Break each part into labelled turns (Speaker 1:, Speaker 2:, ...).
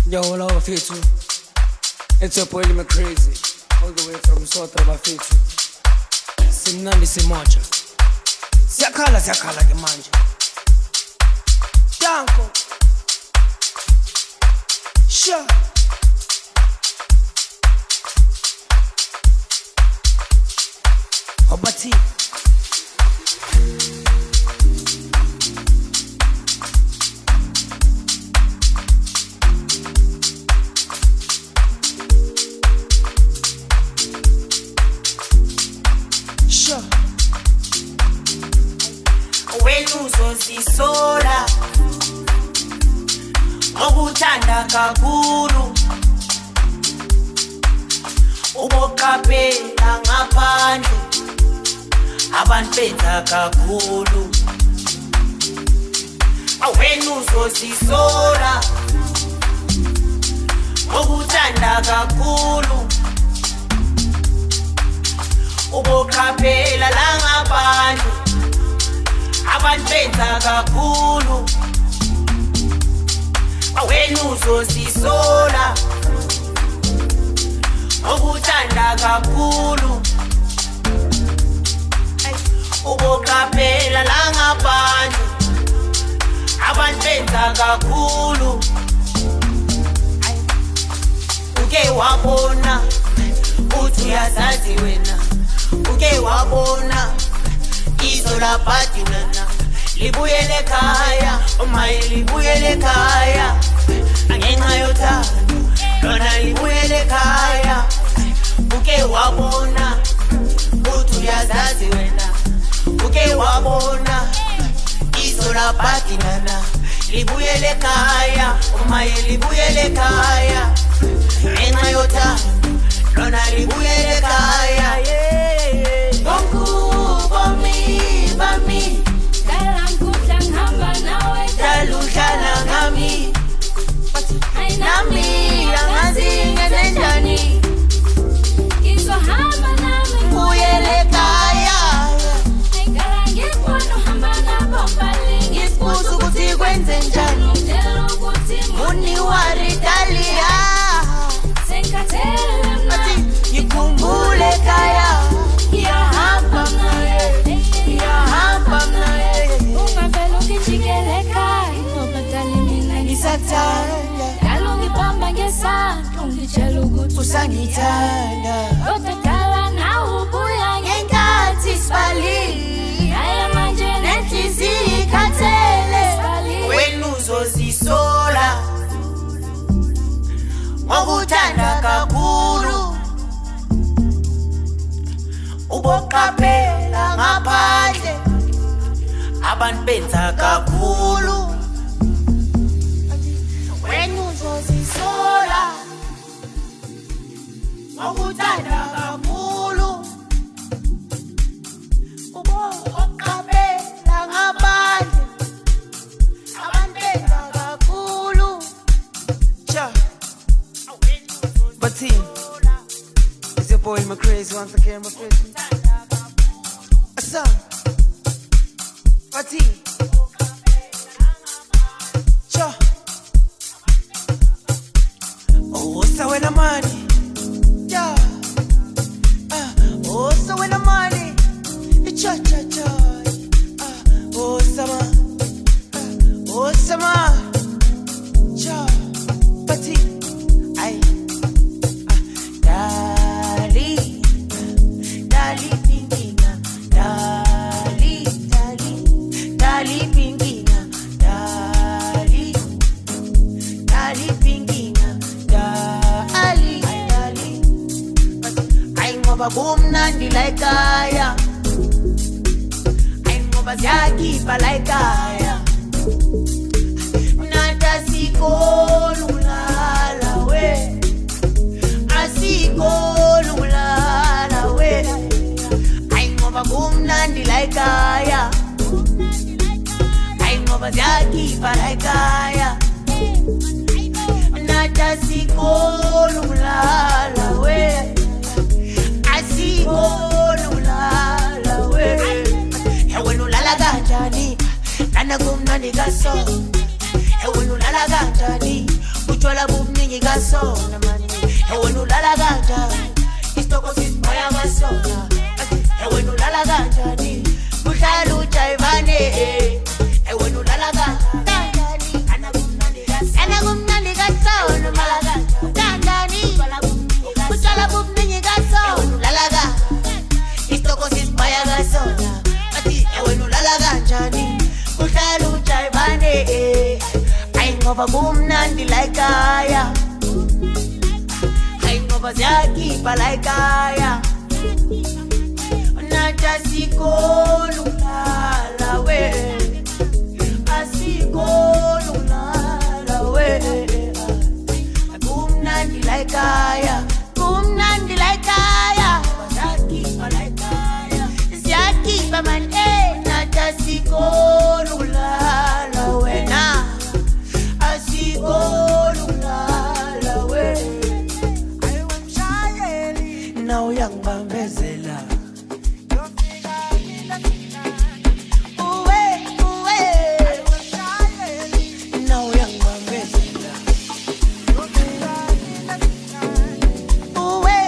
Speaker 1: Yo, hello, Fitu. It's your boy, me crazy. All the way from Sotra, Fitu. Simnandi Simocha. Siakala ke manje. Danko. Sure. Obati.
Speaker 2: Wenu uzosisola okuthanda kakhulu uboqaphela ngaphandle abantu benza kakhulu wenu uzosisola okuthanda kakhulu uboqaphela la ngaphandle abantu benza kakhulu wena uzosisola okuthanda kakhulu uboqaphela la ngaphandle abantu benza kakhulu uke wabona uthi uyazazi wena uke wabona izola patinana libuyele ekhaya umaye libuyele ekhaya angenxa yothando lona libuyele ekhaya uke wabona uthi uyazazi wena uke wabona izola patinana libuyele ekhaya umaye libuyele ekhaya angenxa yothando lona libuyele ekhaya Bami,
Speaker 3: Dalangkudla ngihamba nawe
Speaker 2: daluhlala ngami
Speaker 3: nami
Speaker 2: angazi ngenzenjani
Speaker 3: ngizohamba nami
Speaker 2: buyele ekhaya
Speaker 3: ngala ngikubona uhamba nabambali
Speaker 2: ngisibuza ukuthi kwenze njani
Speaker 3: ngitshela ukuthi
Speaker 2: muniwaritalia
Speaker 3: sengikhathele
Speaker 2: athi ngikhumbule ekhaya ngiyahamba naye
Speaker 3: ungavele ungijikele ekhaya ngoba dali mina
Speaker 2: ngisathanda
Speaker 3: dala ungibamba ngesandla ungitshela ukuthi
Speaker 2: usangithanda
Speaker 3: kodwa dala nawe ubuya
Speaker 2: ngenkathi sibalile
Speaker 3: ngaya manje
Speaker 2: nenhliziyo ikhathele wena uzosisola ngokuthanda kakhulu uboqaphela ngaphandle abantu benza kakhulu wena uzosisola ngokuthanda kakhulu uboqaphela ngaphandle abantu benza kakhulu
Speaker 1: Cha. But team, it's your boy, me crazy once again, my Fitu. A song. Fati. Cha. Oh, so when I'm money. Yeah. Oh, so when I'm money. Cha cha cha. Oh, sama. Oh, sama. Cha. Fati. Ay. Dali pingina. Dali pingina. Dali pingina. Dali. Ay ngoba kumnandi la ekhaya ay ngoba siyakhipha la ekhaya nada sikolulala we asikolulala we ay ngoba kumnandi la ekhaya ay ngoba siyakhipha la ekhaya nada sikolulala we asikolulala we wena ulala kanjani nana kumnandi kaso wena ulala kanjani
Speaker 2: utshwala bubuningi kasona mani wena ulala kanjani isitoko sisibhaya kasona wena ulala kanjani uhlala ujayivane wena ulala kanjani anakumnandi kasona malaka kanjani utshwala bubuningi kasona ulala kanjani isitoko sisibhaya kasona wena ulala kanjani uhlala ujayivane ngoba kumnandi la ekhaya hayi ngoba siyakhipha la ekhaya nathi asikhoni ukulala we asikhoni ukulala we kumnandi la ekhaya kumnandi la ekhaya siyakhipha la ekhaya siyakhipha mani nathi asikhoni ukulala wena olulala we ayewamshayeli naw yangibambezela uwe ayewamshayeli naw yangibambezela uwe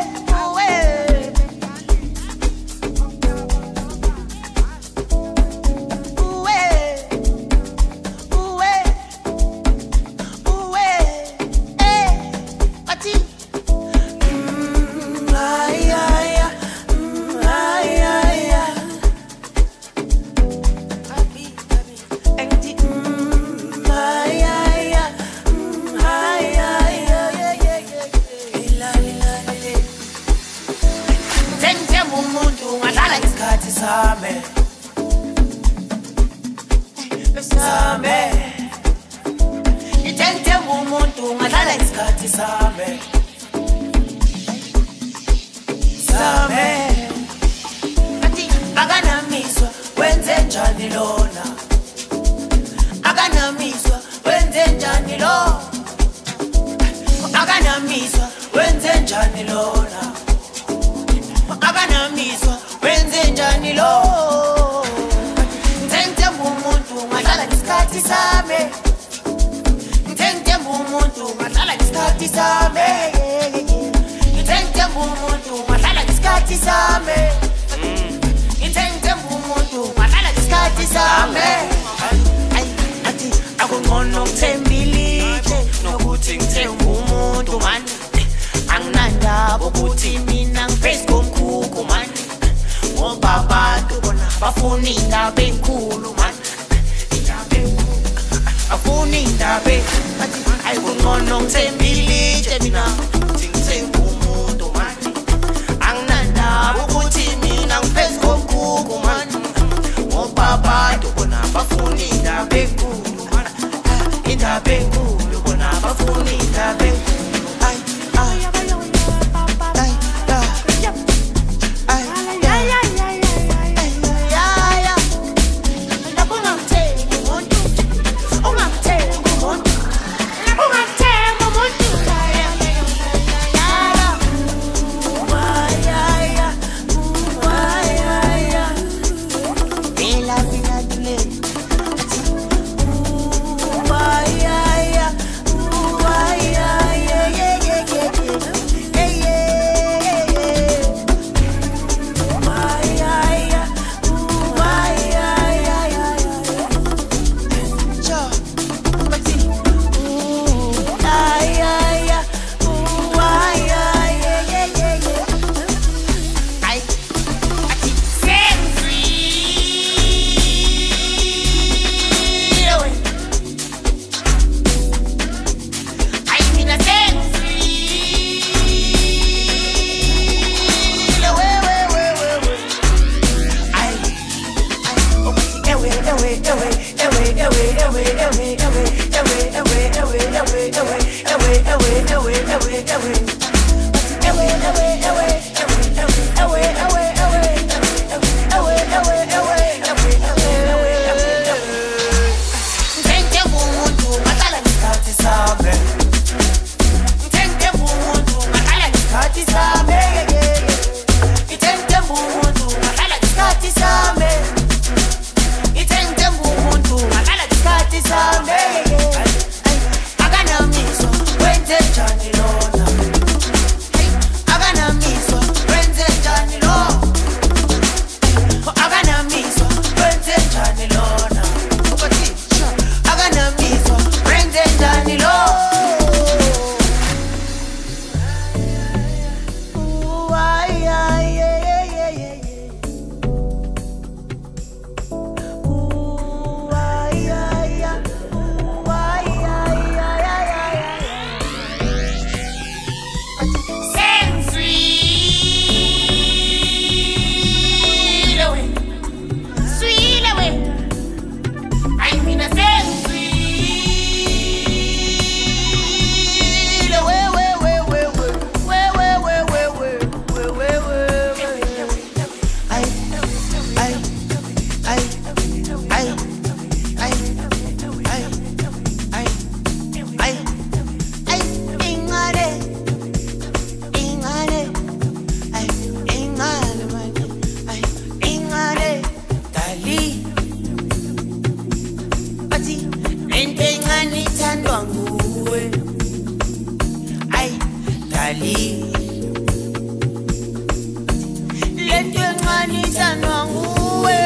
Speaker 2: encane ithandwa nguwe.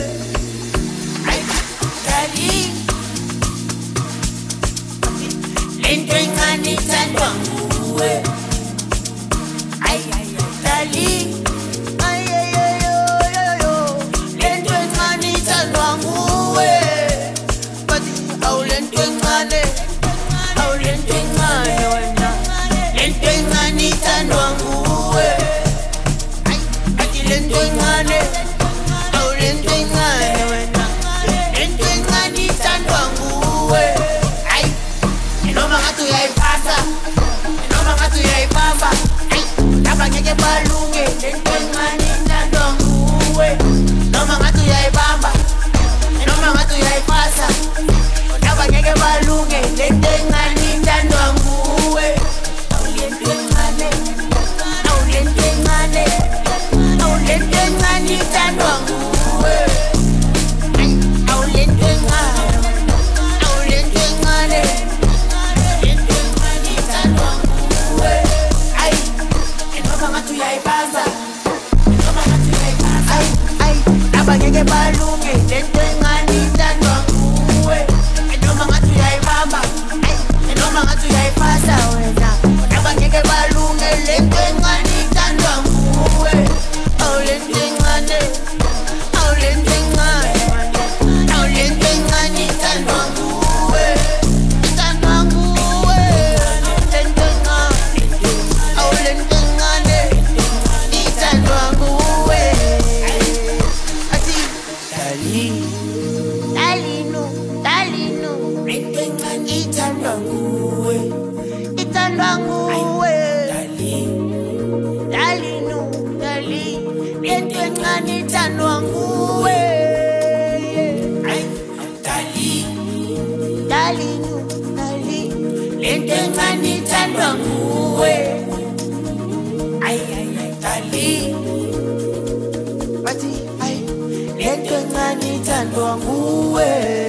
Speaker 2: Darling, lento encane ithandwa nguwe. Darling, lento encane ithandwa nguwe. Bathi awulento encane, awulento encane wena. Lento encane ithandwa nguwe. Bathi lento encane, awulento encane wena. Lento encane ithandwa nguwe. Noma ngathi uyayipasa, noma ngathi uyayibamba. Lapha ngeke balunge, lento encane ithandwa nguwe. Noma ngathi uyayibamba, noma ngathi uyayipasa. Lapha ngeke balunge, lento encane ithandwa nguwe. Awulento encane, awulento encane, awulento encane ithandwa nguwe. Awulento encane, awulento encane, lento encane ithandwa nguwe. Noma ngathi uyayibamba, noma ngathi uyayipasa. Lapha ngeke balunge, lento encane ithandwa nguwe. Noma ngathi uyayibamba, noma ngathi uyayipasa wena. Lapha ngeke balunge, lento encane ithandwa nguwe. Awulento encane, awulento encane, awulento encane ithandwa nguwe. Ithandwa nguwe, lento encane, awulento encane ithandwa nguwe. Athi darling, darling, lento encane ithandwa nguwe. Ithandwa nguwe. Darling, lento encane ithandwa nguwe. Darling, lento encane ithandwa nguwe. Darling, bathi lento encane ithandwa nguwe.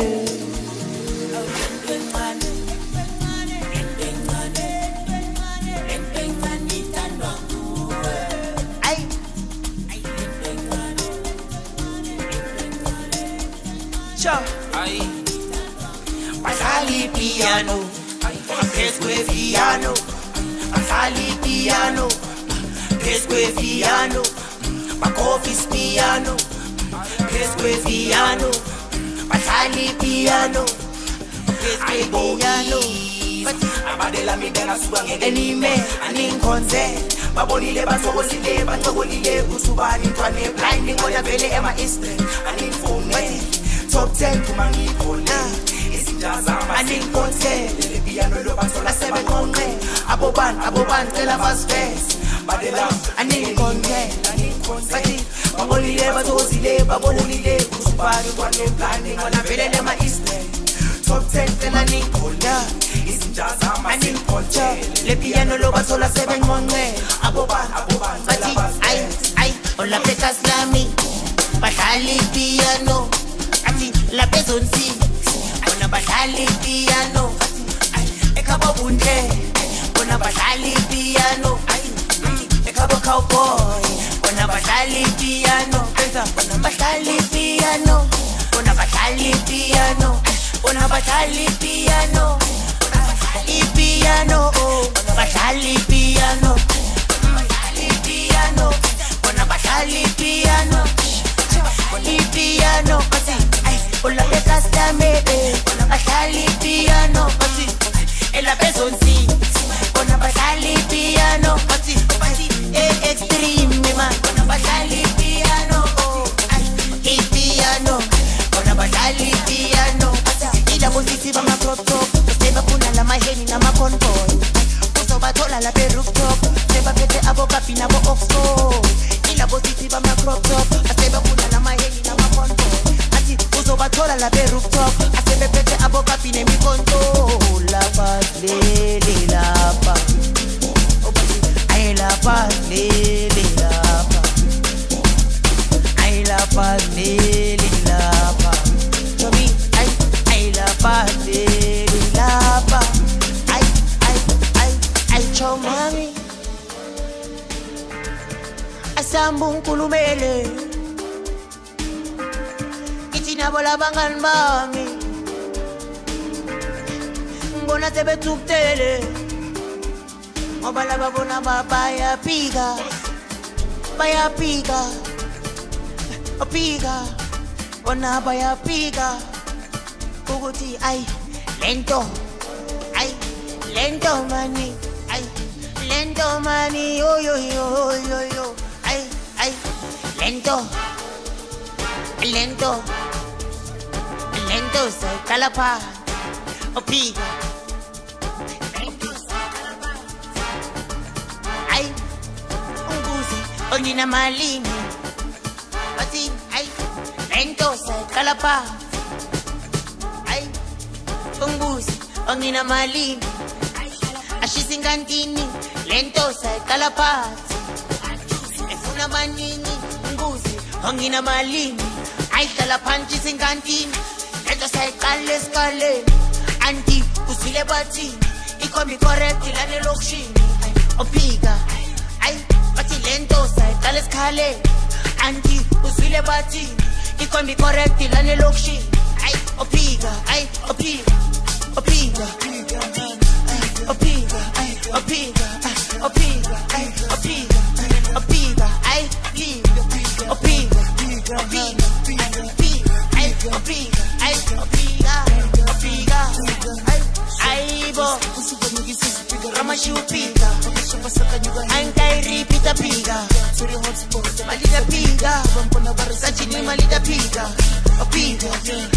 Speaker 2: Bahlali piano, phezu kwe-piano. Bahlali piano, phezu kwe-piano. Bakhofis piano, phezu kwe-piano. Bahlali piano, phezu kwe-piano. Abadela midena suka ngekenime aningikhonze. Babonile bathokozile bancokolile usubani ntwane blind ngoya vele ema-eastern aningifone. Top 10 kuma ngikhona isindazama aningikhontele le piano lo bathola sebenqonqe. Abobani cela fast fast badela aningikhontele bathi babonile bathokozile babonile usubani ntwane blind ngoya vele ema-eastern. Top 10 cela ningikhola isindazama aningikhontele le piano lo bathola sebenqonqe. Abobani bathi ay ola pekas lami bahlali piano. La pesonsi, bona bahlali piano. Ekhabo buntle, bona bahlali piano. Ekhabo cowboy, bona bahlali piano. Bona bahlali piano, bona bahlali piano, bona bahlali piano. Piano, bona bahlali piano, bahlali piano, bona bahlali piano. Piano, hola becas dame, hola bahlali piano, ela pesonsi, hola bahlali piano, extreme man, hola bahlali piano, piano, hola bahlali piano, ila musisi ba ma crop top, seba puna la maheni na ma convoy, uso bathola la pe rooftop, seba pete abo kapi na bo oxfo, ila musisi ba ma crop top, seba puna la maheni na ma convoy. Uzobathola la pe rooftop asebephethe abokapi nemikonto. La paz lele lapha ay la paz lele lapha ay la paz lele lapha Chomi ay la paz lele lapha ay chomami asamba unkulumele nabo labangani bami ngibona sebethukuthele ngoba laba bona bayapika opika bona bayapika ukuthi ay lento mani yo ay lento se calapa opika ay unguzi ongina malini bati ay lento se calapa ay unguzi ongina malini ashisingantini lento se calapa efuna manini unguzi ongina malini ay calaphanchi singantini lento se skale anti usile bathini ikhombi correct lane lokshini opika ay bathi lento sayiqala esikhale anti usile bathini ikhombi correct lane lokshini ay opika ay opika Ramashupika, Ankairipita Piga, Malida Piga, Sachini Malida Piga, Opiga,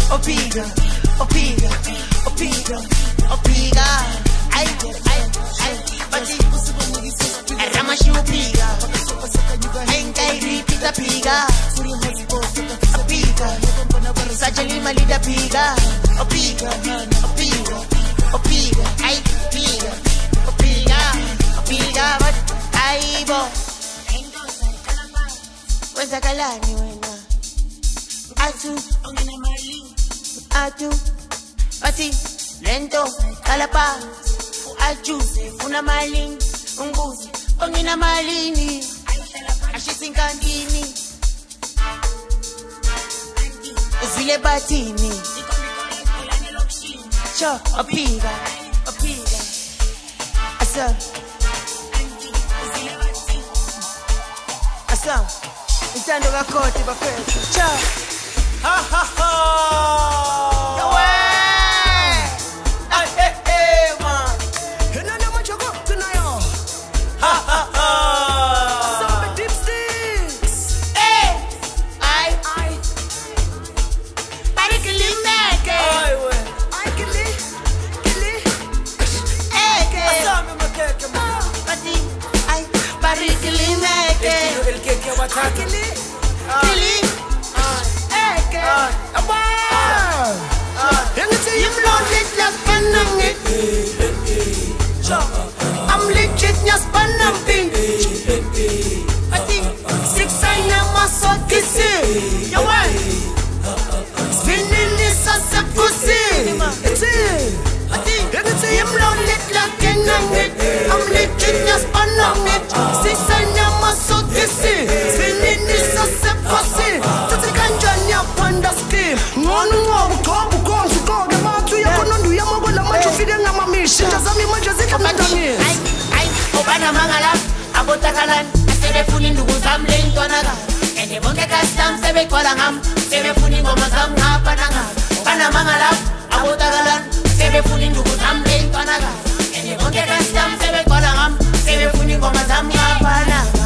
Speaker 2: Ramashupika, Ankairipita Piga, Sachini Malida Piga, Opiga, ay piga, opiga, but aibo. When's kalani wena? Atu, bati lento kalapa. Aju funa malini, unguzi ongina malini. Ashisingandini, uzile batini. Cho opiga. Asa intando gakoti bafetu cha ha ha ha yawe man henana machogo tunayo ha ha ha some deep sticks I barikili meke I kili asami mekeke bati ay barikili meke el keke wataki kili eke aba yangati you loaded like panang I'm legit nyas panang thing bati six na maso kisi yawa spinning this as a pussy I'm loaded like I'm legit nyas panang six na maso kisi spinning this as a pussy tati kanjanya panda scheme ngonu ngobu tobu konsi koge matu ya konondu ya magola macho fide nga mamishi tazami macho zika mtani ay obana mangala abotakalan telefoni ndugu zamle ntwanaga ende bonge custom sebe kola ngam telefoni ngoma zam hapa nanga obana mangala abotakalan telefoni ndugu zamle ntwanaga ende bonge custom sebe kola ngam telefoni ngoma zam hapa nanga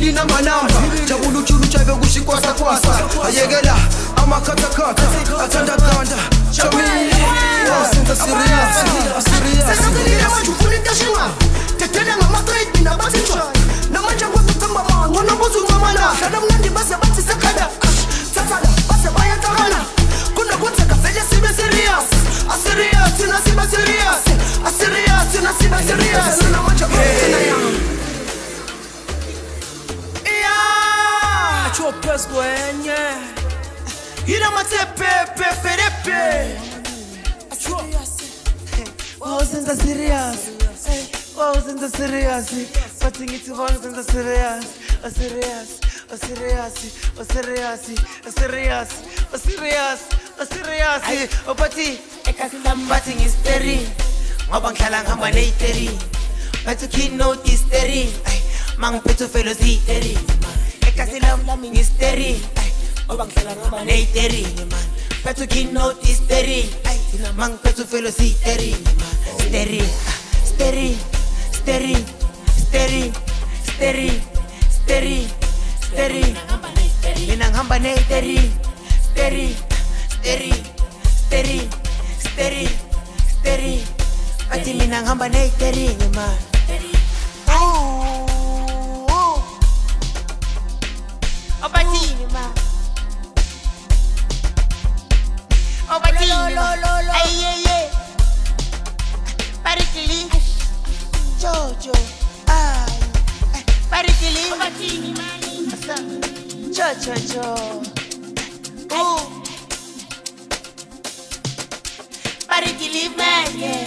Speaker 4: Zili namanamba Jabulu chulu chaive kushikwasa kwasa Ayegela amakata kata Atanda kanda Chamili Sinta serious Sasa kile wajufuni kashiwa Tetele ngama straight mina batichwa Na manja wasu kama maa Wana bozu mamala Kada mnandi basa bati sakada Tatala basa baya tahana Kuna kutaka fele sibe serious Serious tina siba serious Serious tina siba serious Na manja wasu tina yang
Speaker 1: Chopes kwenye
Speaker 4: Ina matepe peperepe
Speaker 2: Wasn't the serious? Wasn't the serious? Putting it to wasn't the serious? A serious, a serious, a serious, a serious, a serious, a serious. Oh, Patti, batting is terry. Mabang Kalang Hamane terry. But to keynote is terry. Mang Petu fellows terry. Ekasilam Laming is terry. Mabang Kalang Hamane terry. But to keynote is terry. Mang Petu fellows terry. Steady, steady, steady, steady, steady, steady, steady. Minang hambane steady, steady, steady, steady, steady, steady. Ati minang hambane steady, man. Oh, Obati, man. Obati, ay. Parikili, Jojo, Parikili, Jojo, Parikili, man, yeah.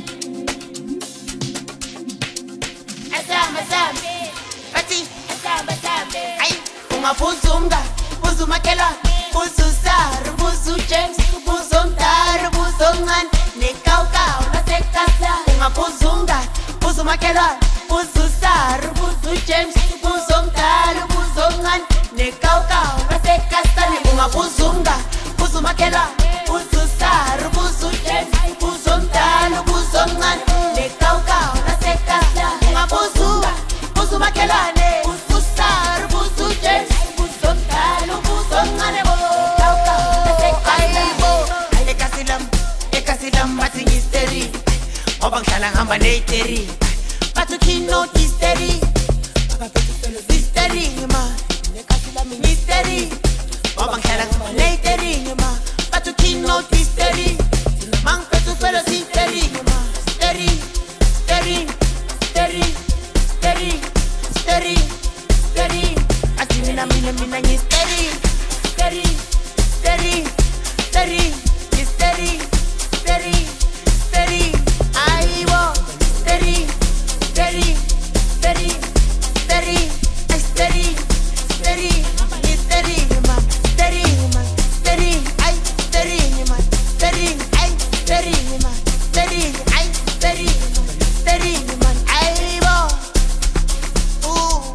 Speaker 2: Asam, Pati, ay, Puzunga, Puzumakela, Puzusar, Puzu James, Puzumtar, Puzungan, Nekauka. Unga Puzunga, Puzumakela, Puzusar, Puzu James, Puzumtar, Puzungan, Nekauka, Rasekastani, Unga Puzunga, Puzumakela, Puzusar, Puzu James, Puzumtar, Puzungan, Nekauka, Rasekastani, Unga Puzunga, Puzumakela, Puzusar, Puzu James, Puzumtar, Puzungan, Nekauka, Rasekastani, Ekasilam, Mating is steady. Obang Kalang Hambane terry. Patuki no hystery. Hystery, ma. Hystery. Obang Kalang Hambane terry, ma. Patuki no hystery. Mang Petu fellow hystery, ma. Steady, steady, steady, steady, steady, steady. Asimina steady, steady, steady, steady, steady, steady, steady. I walk steady, steady, steady, steady, steady, steady, steady, man, steady, man, steady, I steady, man, steady, I steady, man, steady, I steady, steady, man, I walk. Ooh,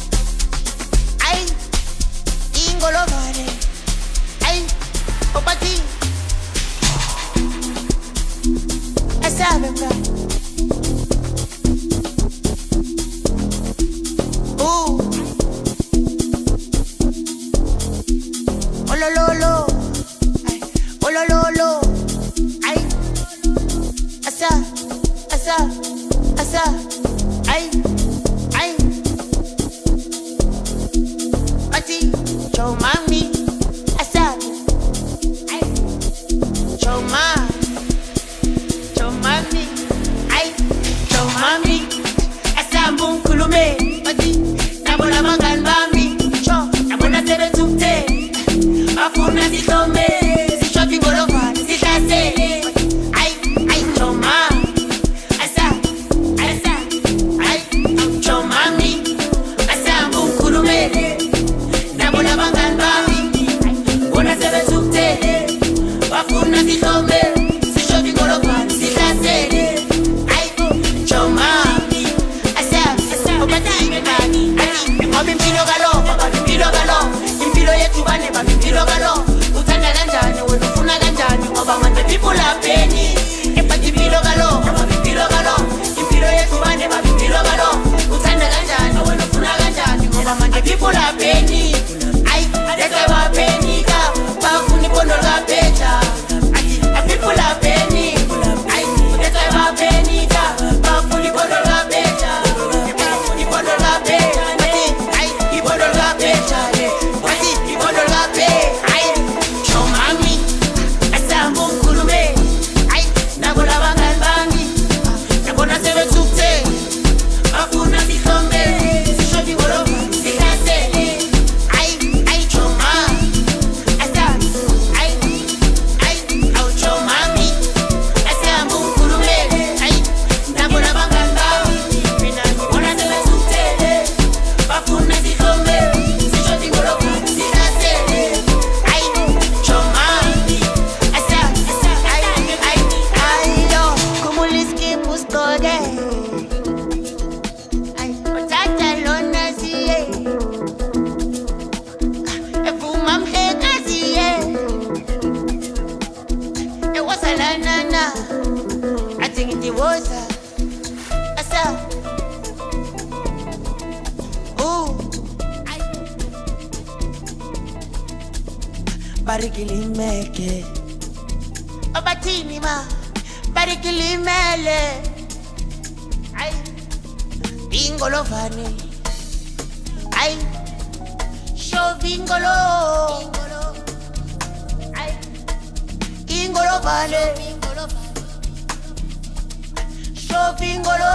Speaker 2: I ingolo mane, I opati. Asabenga. Ooh. Olololo. Ay. Olololo. Ay. Asa. Ay. Ati. Show mami. Asa. Ay. Show mami. Mami, asambung kulume, pati, nabola mangan mami, cho, nabona sebe tukte, afuna si tome, si chofi bolofa, si tase, ay, choma, asa, ay, choma mi, asambung kulume, nabola mangan mami, bona sebe tukte, afuna si tome, si chofi bolofa, si tase. People are penny, if I give you a galo, impilo galo, impilo yet to money, but impilo galo, Utana Ganja, I want to Punaganja, people are penny. That's why we're penny. Bafuni bono la pecha. People are penny. That's why we're penny. Bafuni bono la pecha. Bafuni bono la pecha. Bono la pecha. Bono la pecha. Show mami. Asa mukulume. Nabola bangal bangi. Nabona sebe tukte. Bafuna sikombe. Sishobi goro. Sikase. Choma. Asa. Au show mami. Asa mukulume. Nabola bangal bangi. Nabona sebe tukte. Bafuna sikombe. Sishobi goro. Sikase. Choma. Asa. Yo, como les que buscode. Otata lona siye. Efuma mheka siye. Ewasala nana. I think it was asa. Ooh. Barikili meke. Obatini ma. Barikili mele. Bingolo vani. Show bingolo. Ingolo vale. Show bingolo.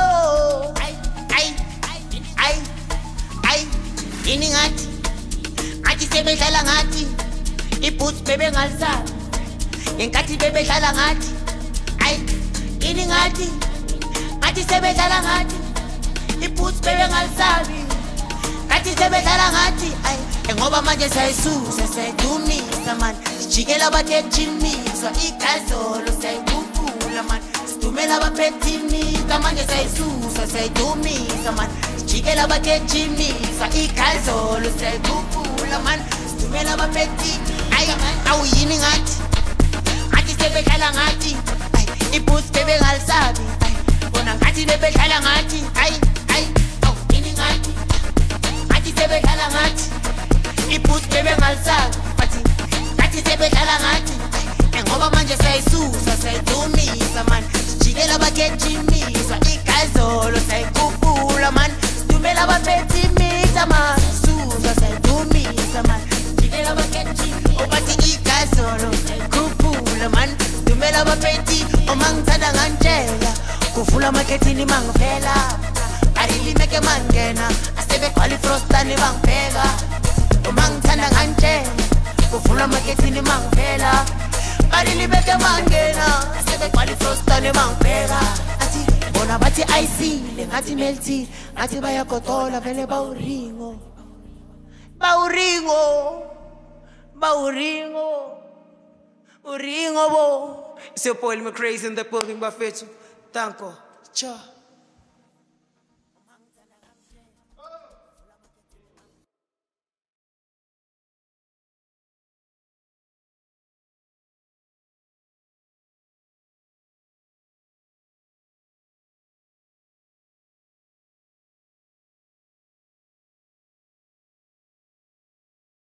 Speaker 2: Ini ngati. Ngati sebe dlala ngati. Iboots bebe ngalsa. Ngati bebe dlala ngati. Ini ngati. Ngati sebe dlala ngati. Iboots bebe ngalsabi. Ngati sebe dlala ngati. Ngoba manje sayisusa sayidumisa man. Sijikela bathethimisa igazolo sayikhuphula man. Sidumela baphethimisa manje sayisusa sayidumisa man. Sijikela bathethimisa igazolo sayikhuphula man. Sidumela baphethimisa awuyini ngathi. Ngathi sebedlala ngathi. Iboots bebe ngalsabi. Bona ngathi bebedlala ngathi. Awuyini ngathi. Ngathi sebedlala ngathi. Iboots bebe ngalsabi. Ngathi sebedlala ngathi. Ngoba manje sayisusa sayidumisa man. Sijikela bathethimisa igazolo sayikhuphula man. Sidumela baphethimisa man. Susa sayidumisa man. Sijikela bathethimisa obathi igazolo sayikhuphula man. Sidumela baphethi omangithanda ngantshela. Kuvula marketini mangivela. Ayilimeke mangena. Asebe khwali frostani bangibheka. Omangithanda ngantshela. Kuvula marketini mangivela. Ayilimeke mangena. Asebe khwali frostani bangibheka. Athi bona bathi ayisile ngathi melty. Ngathi bayagodola vele bawuringo. Uringo bo.
Speaker 1: It's your boy, me crazy in the building, Bafetu. Tanko. Cha.